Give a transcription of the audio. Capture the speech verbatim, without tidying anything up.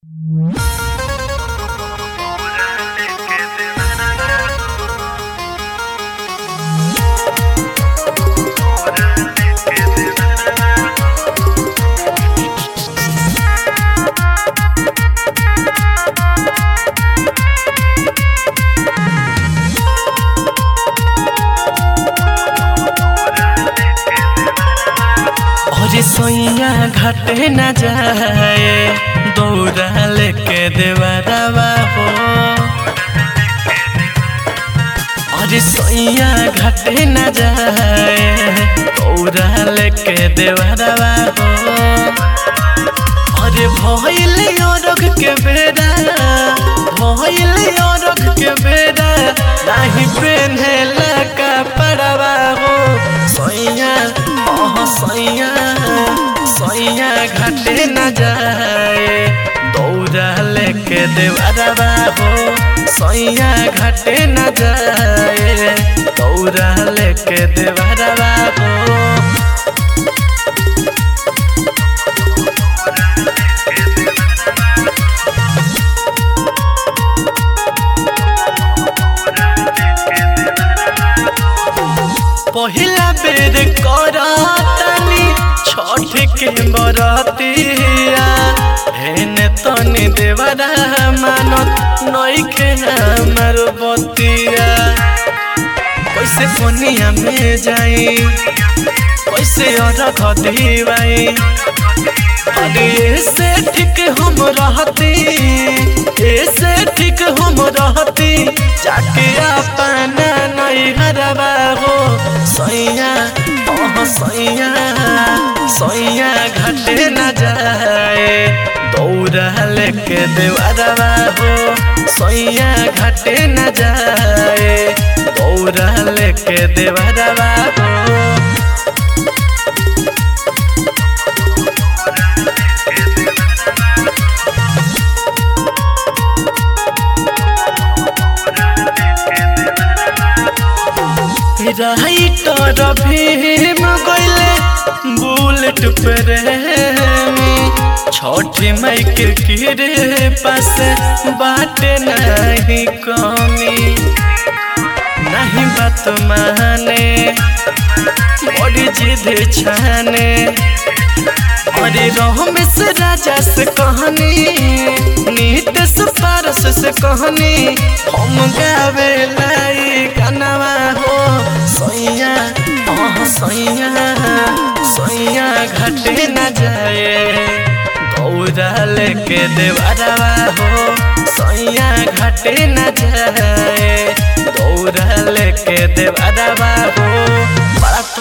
सोइया घाटे न जाए दौड़ा लेके देवरवा हो। अरे सोइया घाटे न जाए दौड़ा लेके देवरवा हो। अरे भइले अरग के बेरा भइले अरग के बेरा नाही पेन्हेला कपड़वा हो। सोइया ओह सोइया सोइया घाटे न जाए दौड़ा लेके देवरवा हो। सोइया घाटे न जाए दौड़ा लेके देवरवा हो। पहिला बेर करतनी छठ के बरतिया हेने तनी देवरा मानत नइखे हमर बतिया। कैसे कोनिया में जाई कैसे अरख दिवाई। अरे ऐसे ठीक हम रहती ऐसे ठीक हम रहती जाके अपना नैहरवा हो। सोइया ओह सोइया सोइया घाटे न जाए दौड़ा लेके देवरवा हो। सोइया घाटे न जाए दौड़ा लेके देवरवा हो। राइटर भीम गइले बुलेट प्रेमी छठ माई के गिरे पास बाटे नहीं कमी। नहीं बात माने बड़ी जिद छाने। अरे रमेश राजा से कहनी नीतीश पारस से कहनी हम गावे लाई गानवा हो। सोइया ओह सोइया सोइया घाटे न जाए दौड़ा लेके देवरवा हो। सोइया घाटे न जाए दौड़ा लेके देवरवा हो। बड़ा